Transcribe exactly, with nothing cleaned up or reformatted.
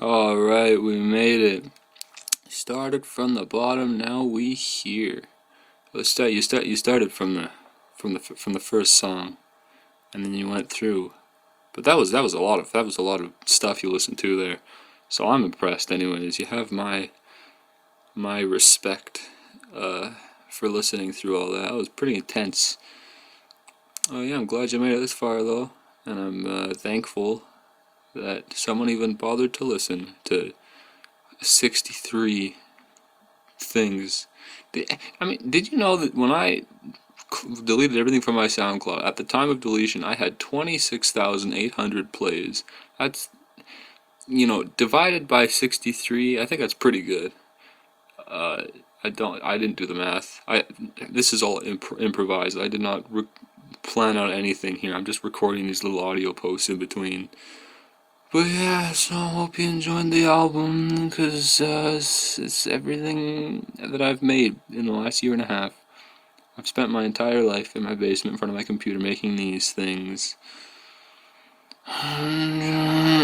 Alright, we made it. Started from the bottom, now we here. Let's start. You start. You started from the, from the from the first song, and then you went through. But that was that was a lot of that was a lot of stuff you listened to there. So I'm impressed. Anyways, you have my my respect uh, for listening through all that. That was pretty intense. Oh yeah, I'm glad you made it this far though, and I'm uh, thankful that someone even bothered to listen to sixty-three things. I mean, did you know that when I deleted everything from my SoundCloud, at the time of deletion, I had twenty-six thousand eight hundred plays? That's, you know, divided by sixty-three, I think that's pretty good. Uh, I don't, I didn't do the math. I, this is all imp improvised. I did not plan out anything here. I'm just recording these little audio posts in between. But yeah, so I hope you enjoyed the album, because uh, it's, it's everything that I've made in the last year and a half. I've spent my entire life in my basement in front of my computer making these things.